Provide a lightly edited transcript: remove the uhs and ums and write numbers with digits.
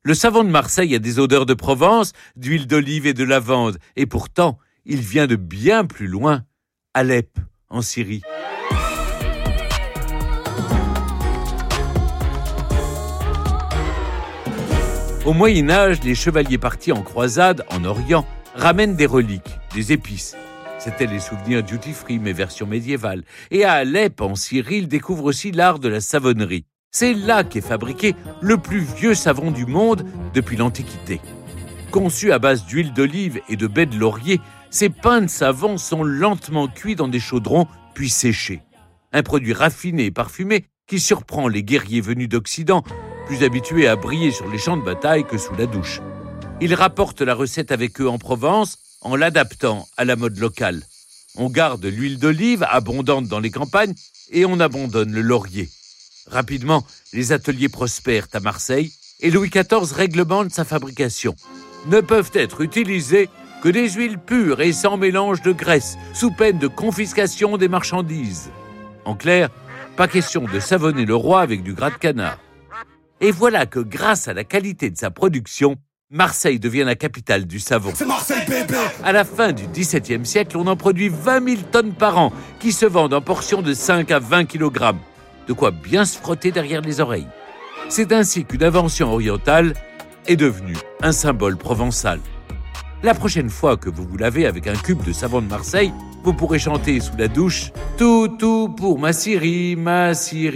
Le savon de Marseille a des odeurs de Provence, d'huile d'olive et de lavande. Et pourtant, il vient de bien plus loin, Alep, en Syrie. Au Moyen-Âge, les chevaliers partis en croisade en Orient ramènent des reliques, des épices. C'étaient les souvenirs duty-free, mais version médiévale. Et à Alep, en Syrie, ils découvrent aussi l'art de la savonnerie. C'est là qu'est fabriqué le plus vieux savon du monde depuis l'Antiquité. Conçus à base d'huile d'olive et de baies de laurier, ces pains de savon sont lentement cuits dans des chaudrons, puis séchés. Un produit raffiné et parfumé qui surprend les guerriers venus d'Occident, plus habitués à briller sur les champs de bataille que sous la douche. Ils rapportent la recette avec eux en Provence en l'adaptant à la mode locale. On garde l'huile d'olive abondante dans les campagnes et on abandonne le laurier. Rapidement, les ateliers prospèrent à Marseille et Louis XIV réglemente sa fabrication. Ne peuvent être utilisées que des huiles pures et sans mélange de graisse, sous peine de confiscation des marchandises. En clair, pas question de savonner le roi avec du gras de canard. Et voilà que grâce à la qualité de sa production, Marseille devient la capitale du savon. C'est Marseille, bébé! À la fin du XVIIe siècle, on en produit 20 000 tonnes par an, qui se vendent en portions de 5 à 20 kg. De quoi bien se frotter derrière les oreilles. C'est ainsi qu'une invention orientale est devenue un symbole provençal. La prochaine fois que vous vous lavez avec un cube de savon de Marseille, vous pourrez chanter sous la douche « Tout pour ma Syrie, ma Syrie ».